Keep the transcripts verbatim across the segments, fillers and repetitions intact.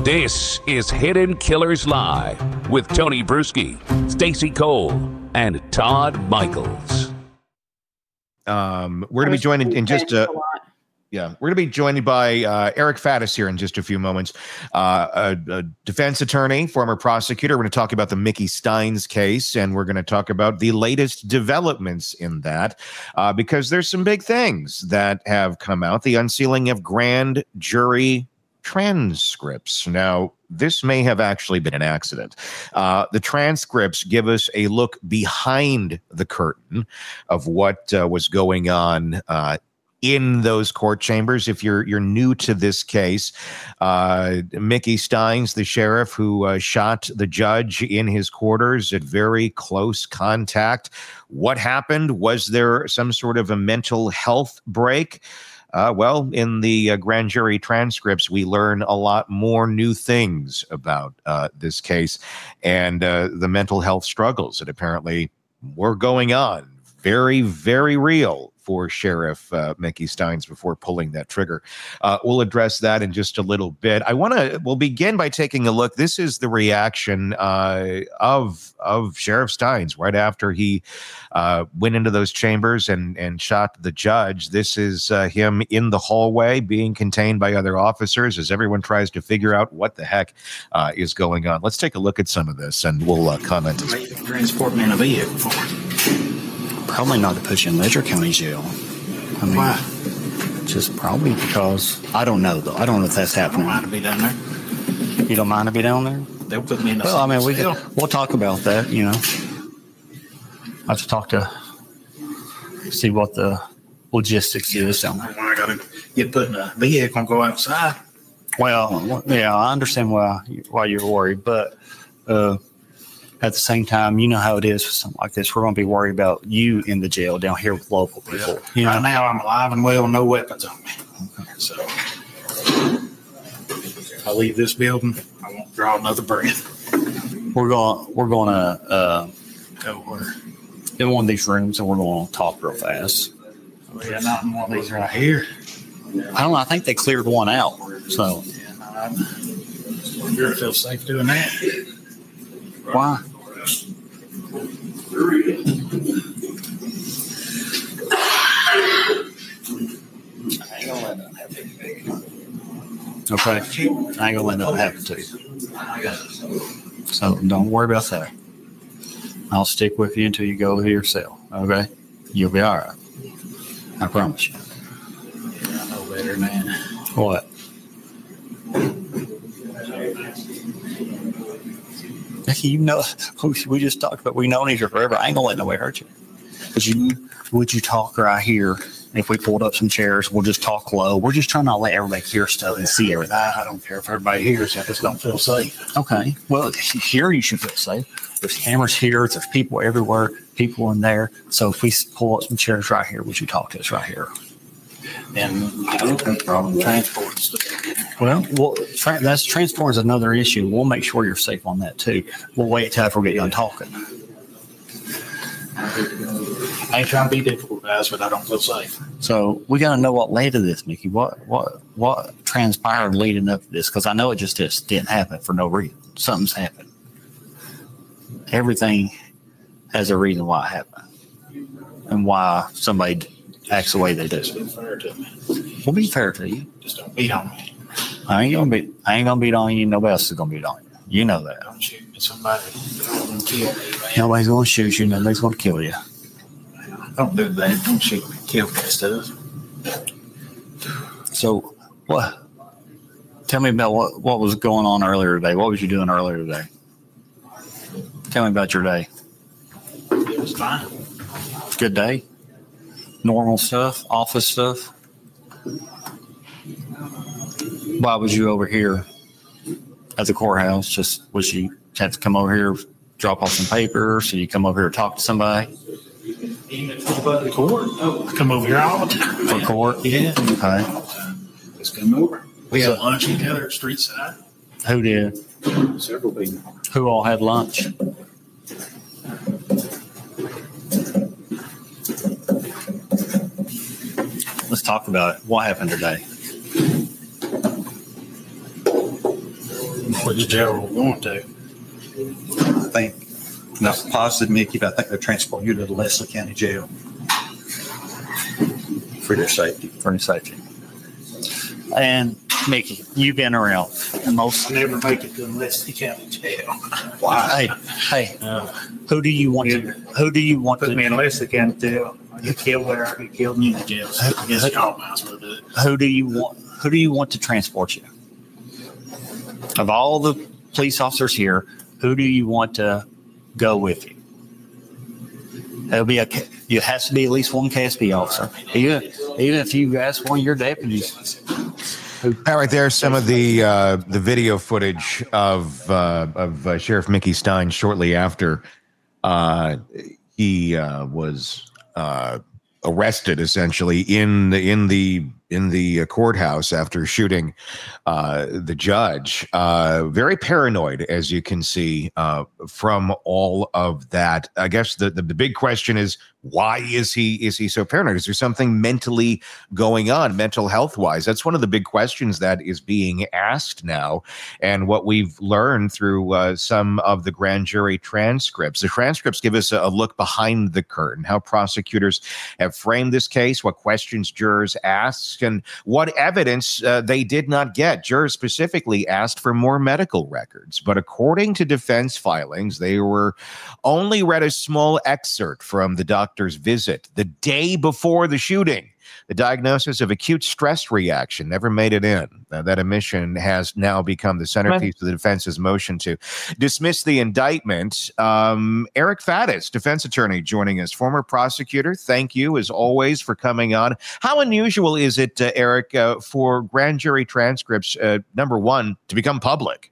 This is Hidden Killers Live with Tony Bruschi, Stacey Cole, and Todd Michaels. Um, we're going to be joined in, in just a, yeah, we're going to be joined by uh, Eric Faddis here in just a few moments, uh, a, a defense attorney, former prosecutor. We're going to talk about the Mickey Steins case, and we're going to talk about the latest developments in that, uh, because there's some big things that have come out. The unsealing of grand jury transcripts. Now, this may have actually been an accident. Uh, the transcripts give us a look behind the curtain of what uh, was going on uh, in those court chambers. If you're you're new to this case, uh, Mickey Steins, the sheriff who uh, shot the judge in his quarters at very close contact. What happened? Was there some sort of a mental health break? Uh, well, in the uh, grand jury transcripts, we learn a lot more new things about uh, this case and uh, the mental health struggles that apparently were going on. Very, very real for Sheriff uh, Mickey Steins before pulling that trigger. Uh, we'll address that in just a little bit. I want to, we'll begin by taking a look. This is the reaction uh, of of Sheriff Steins right after he uh, went into those chambers and, and shot the judge. This is uh, him in the hallway being contained by other officers as everyone tries to figure out what the heck uh, is going on. Let's take a look at some of this and we'll uh, comment. Transport me in a vehicle for? Probably not to put you in Ledger County Jail. I mean, Why? Just probably because I don't know though. I don't know if that's I don't happening. mind to be down there. You don't mind to be down there? They'll put me in a Well, I mean, we cell. could, we'll talk about that. You know, I have to talk to see what the logistics is down there. When I got to get put in a vehicle and go outside. Well, yeah, I understand why why you're worried, but uh, at the same time, you know how it is with something like this. We're going to be worried about you in the jail down here with local people. Yeah. You know? Right now, I'm alive and well, no weapons on me. So if I leave this building, I won't draw another breath. We're going we're going to uh, Go where? in one of these rooms, and we're going to talk real fast. Yeah, not in one of these right here. I don't know. I think they cleared one out. So Yeah, no, I'm, you're gonna feel safe doing that. why? I ain't gonna let nothing happen to you. Okay, I ain't gonna let nothing happen to you. So don't worry about that. I'll stick with you until you go to your cell. Okay, you'll be all right. I promise you. Yeah, I know better, man. What? You know, we just talked about we known each other forever. I ain't gonna let nobody hurt you. Would you would you talk right here? If we pulled up some chairs, we'll just talk low. We're just trying not to let everybody hear stuff and see everything. I, I don't care if everybody hears. I just don't feel safe. Okay. Well, here you should feel safe. There's cameras here. There's people everywhere. People in there. So if we pull up some chairs right here, would you talk to us right here? And I don't have a problem transporting stuff. Well, well, tra- that's transport is another issue. We'll make sure you're safe on that too. We'll wait till after we get done talking. I ain't trying to be difficult, guys, but I don't feel safe. So we got to know what led to this, Mickey. What what what transpired leading up to this? Because I know it just, just didn't happen for no reason. Something's happened. Everything has a reason why it happened and why somebody acts the way they do. Just be fair to me. We'll be fair to you. Just don't beat on me. I ain't gonna be. I ain't gonna beat on you. Nobody else is gonna beat on you. You know that. Don't shoot me. Somebody don't kill me, man. Nobody's gonna shoot you. Nobody's gonna kill you. Don't do that. Don't shoot me. Kill that stuff. So what? Tell me about what what was going on earlier today. What was you doing earlier today? Tell me about your day. It was fine. Good day. Normal stuff. Office stuff. Why was you over here at the courthouse? Just was you had to come over here, drop off some papers? So you come over here to talk to somebody Even for the court. Oh, I come over here all the time. for court? Yeah. Okay. Just come over. We So- had lunch together at Street Side. Who did? Several people. Who all had lunch? Let's talk about it. What happened today? Which jail we're going to? I think, not positive, Mickey, but I think they're transporting you to the Leslie County Jail for their safety. For their safety. And Mickey, you've been around, and most never make it to the Leslie County Jail. Why? Hey, hey, uh, who do you want to? Who do you want Put to? me in Leslie County Jail. You killed there. You killed me in the jail. So I guess y'all might as well do it. Who do you want? Who do you want to transport you? Of all the police officers here, who do you want to go with you? There'll be a. It has to be at least one K S P officer. Even even if you ask one of your deputies. All right, there's some of the uh, the video footage of uh, of uh, Sheriff Mickey Stein shortly after uh, he uh, was uh, arrested, essentially in the in the in the courthouse after shooting uh, the judge. Uh, very paranoid, as you can see uh, from all of that. I guess the, the the big question is, why is he is he so paranoid? Is there something mentally going on, mental health wise? That's one of the big questions that is being asked now. And what we've learned through uh, some of the grand jury transcripts, the transcripts give us a, a look behind the curtain, how prosecutors have framed this case, what questions jurors asked, and what evidence uh, they did not get. Jurors specifically asked for more medical records, but according to defense filings, they were only read a small excerpt from the doctor's visit the day before the shooting. The diagnosis of acute stress reaction never made it in. Uh, that omission has now become the centerpiece right. of the defense's motion to dismiss the indictment. Um, Eric Faddis, defense attorney, joining us, former prosecutor. Thank you, as always, for coming on. How unusual is it, uh, Eric, uh, for grand jury transcripts, uh, number one, to become public?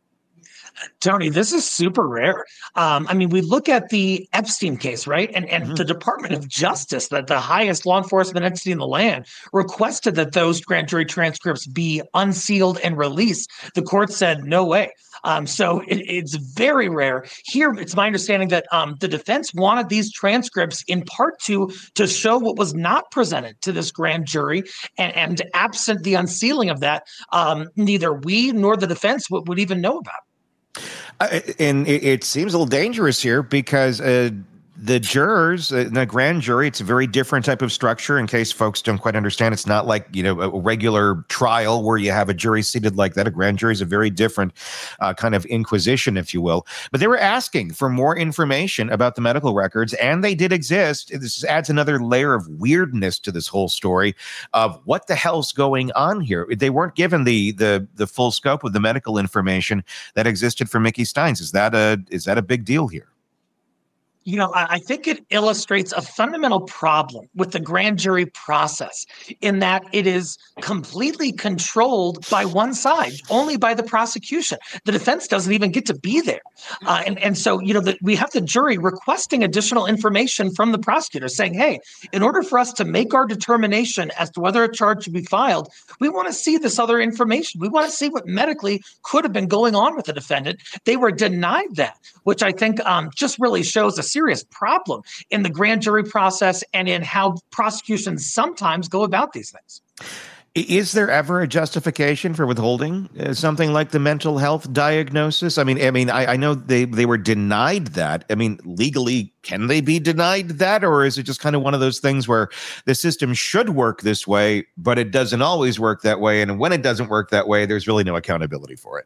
Tony, this is super rare. Um, I mean, we look at the Epstein case, right? And and mm-hmm. the Department of Justice, that the highest law enforcement entity in the land, requested that those grand jury transcripts be unsealed and released. The court said, no way. Um, so it, it's very rare. Here, it's my understanding that um, the defense wanted these transcripts in part to, to show what was not presented to this grand jury. And, and absent the unsealing of that, um, neither we nor the defense would, would even know about it. Uh, and it, it seems a little dangerous here because uh, the jurors uh, in the grand jury, it's a very different type of structure. In case folks don't quite understand, it's not like, you know, a regular trial where you have a jury seated like that. A grand jury is a very different uh, kind of inquisition, if you will. But they were asking for more information about the medical records, and they did exist. This adds another layer of weirdness to this whole story of what the hell's going on here. They weren't given the the the full scope of the medical information that existed for Mickey Steins. Is that a is that a big deal here? You know, I think it illustrates a fundamental problem with the grand jury process in that it is completely controlled by one side, only by the prosecution. The defense doesn't even get to be there. Uh, and, and so, you know, the, we have the jury requesting additional information from the prosecutor saying, hey, in order for us to make our determination as to whether a charge should be filed, we want to see this other information. We want to see what medically could have been going on with the defendant. They were denied that, which I think um, just really shows a serious problem in the grand jury process and in how prosecutions sometimes go about these things. Is there ever a justification for withholding uh, something like the mental health diagnosis? I mean, I mean, I, I know they, they were denied that. I mean, legally, can they be denied that? Or is it just kind of one of those things where the system should work this way, but it doesn't always work that way? And when it doesn't work that way, there's really no accountability for it.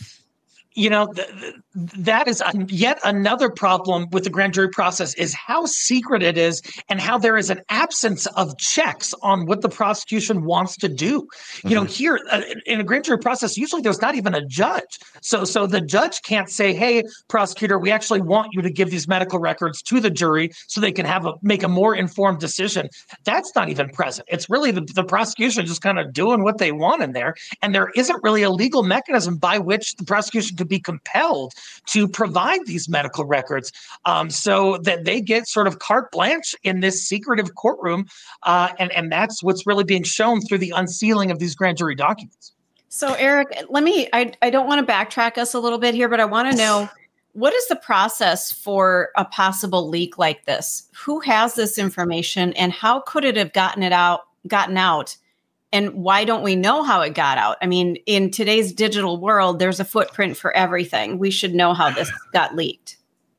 You know, th- th- that is an, yet another problem with the grand jury process is how secret it is and how there is an absence of checks on what the prosecution wants to do. Mm-hmm. You know, here uh, in a grand jury process, usually there's not even a judge. So so the judge can't say, hey, prosecutor, we actually want you to give these medical records to the jury so they can have a make a more informed decision. That's not even present. It's really the, the prosecution just kind of doing what they want in there. And there isn't really a legal mechanism by which the prosecution could be compelled to provide these medical records um, so that they get sort of carte blanche in this secretive courtroom. Uh, and, and that's what's really being shown through the unsealing of these grand jury documents. So, Eric, let me, I, I don't want to backtrack us a little bit here, but I want to know, what is the process for a possible leak like this? Who has this information and how could it have gotten it out, gotten out And why don't we know how it got out? I mean, in today's digital world, there's a footprint for everything. We should know how this got leaked.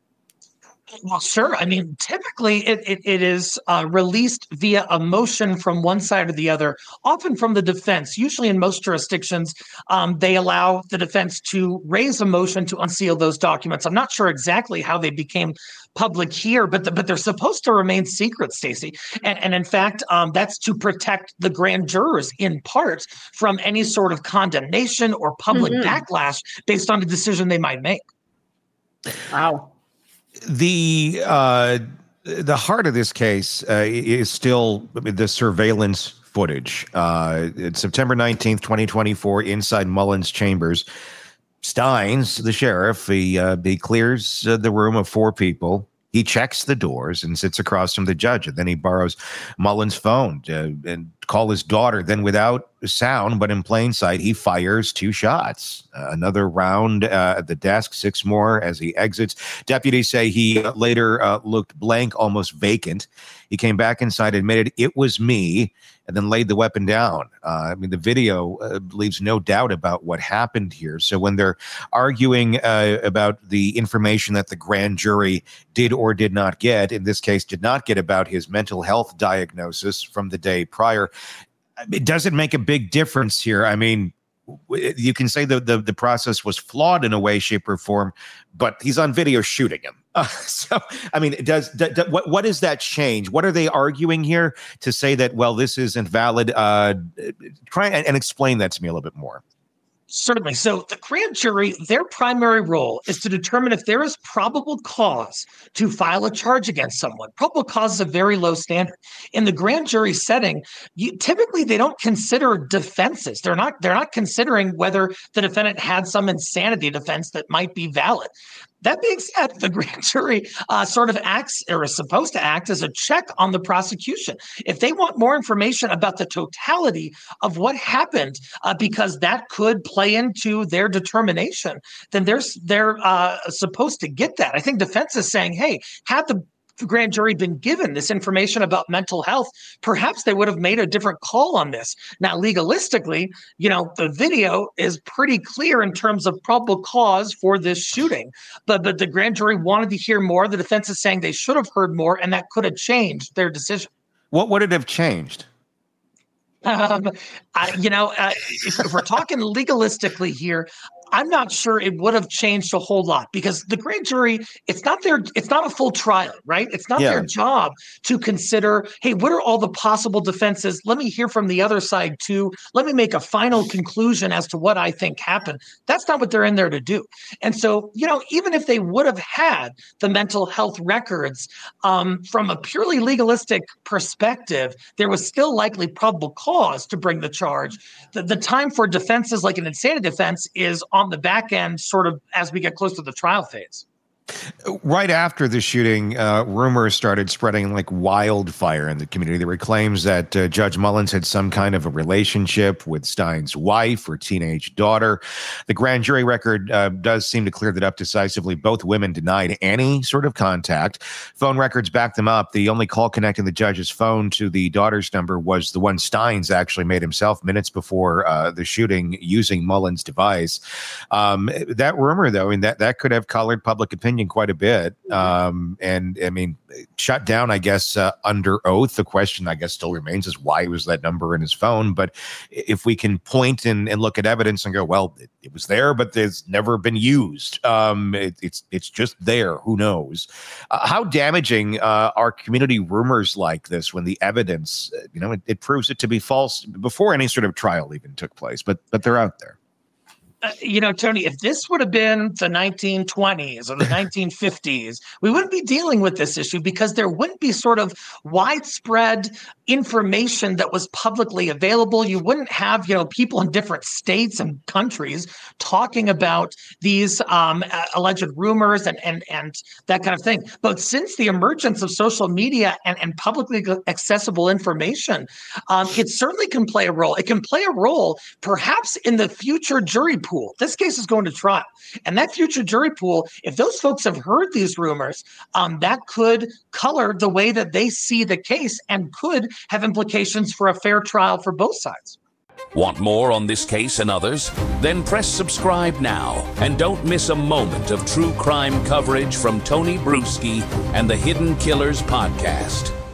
Well, sure. I mean, typically it, it, it is uh, released via a motion from one side or the other, often from the defense. Usually in most jurisdictions, um, they allow the defense to raise a motion to unseal those documents. I'm not sure exactly how they became public here, but the, but they're supposed to remain secret, Stacey. And, and in fact, um, that's to protect the grand jurors in part from any sort of condemnation or public mm-hmm. backlash based on the decision they might make. Wow. The uh, the heart of this case uh, is still the surveillance footage. Uh, it's September nineteenth, twenty twenty-four, inside Mullins' chambers. Steins, the sheriff, he, uh, he clears uh, the room of four people. He checks the doors and sits across from the judge. And then he borrows Mullins' phone to and call his daughter. Then without sound, but in plain sight, he fires two shots. Uh, another round uh, at the desk, six more as he exits. Deputies say he later uh, looked blank, almost vacant. He came back inside, admitted it was me, and then laid the weapon down. Uh, I mean, the video uh, leaves no doubt about what happened here. So when they're arguing uh, about the information that the grand jury did or did not get, in this case, did not get about his mental health diagnosis from the day prior, it doesn't make a big difference here. I mean, you can say the, the, the process was flawed in a way, shape, or form, but he's on video shooting him. Uh, so, I mean, does, does, does what what does that change? What are they arguing here to say that, well, this isn't valid? Uh, try and, and explain that to me a little bit more. Certainly. So the grand jury, their primary role is to determine if there is probable cause to file a charge against someone. Probable cause is a very low standard. In the grand jury setting, you, typically they don't consider defenses. They're not, they're not considering whether the defendant had some insanity defense that might be valid. That being said, the grand jury uh, sort of acts or is supposed to act as a check on the prosecution. If they want more information about the totality of what happened, uh, because that could play into their determination, then they're, they're uh, supposed to get that. I think defense is saying, hey, had the grand jury been given this information about mental health, perhaps they would have made a different call on this. Now, legalistically, you know, the video is pretty clear in terms of probable cause for this shooting, but but the grand jury wanted to hear more. The defense is saying they should have heard more, and that could have changed their decision. What would it have changed? Um, I, you know, uh, if, if we're talking legalistically here, I'm not sure it would have changed a whole lot because the grand jury, it's not their, it's not a full trial, right? It's not yeah. their job to consider, hey, what are all the possible defenses? Let me hear from the other side too. Let me make a final conclusion as to what I think happened. That's not what they're in there to do. And so, you know, even if they would have had the mental health records, um, from a purely legalistic perspective, there was still likely probable cause to bring the charge. The, the time for defenses like an insanity defense is on the back end, sort of as we get close to the trial phase. Right after the shooting, uh, rumors started spreading like wildfire in the community. There were claims that uh, Judge Mullins had some kind of a relationship with Stein's wife or teenage daughter. The grand jury record uh, does seem to clear that up decisively. Both women denied any sort of contact. Phone records back them up. The only call connecting the judge's phone to the daughter's number was the one Steins actually made himself minutes before uh, the shooting using Mullins' device. Um, that rumor, though, I mean, that, that could have colored public opinion quite a bit. Um, and I mean, shut down, I guess, uh, under oath. The question, I guess, still remains is why was that number in his phone? But if we can point and, and look at evidence and go, well, it, it was there, but it's never been used. Um, it, it's it's just there. Who knows? Uh, how damaging uh, are community rumors like this when the evidence, you know, it, it proves it to be false before any sort of trial even took place? But but they're out there. Uh, you know, Tony, if this would have been the nineteen twenties or the nineteen fifties, we wouldn't be dealing with this issue because there wouldn't be sort of widespread information that was publicly available. You wouldn't have, you know, people in different states and countries talking about these um, alleged rumors and, and, and that kind of thing. But since the emergence of social media and, and publicly accessible information, um, it certainly can play a role. It can play a role perhaps in the future jury pool. This case is going to trial. And that future jury pool, if those folks have heard these rumors, um, that could color the way that they see the case and could have implications for a fair trial for both sides. Want more on this case and others? Then press subscribe now and don't miss a moment of true crime coverage from Tony Bruschi and the Hidden Killers podcast.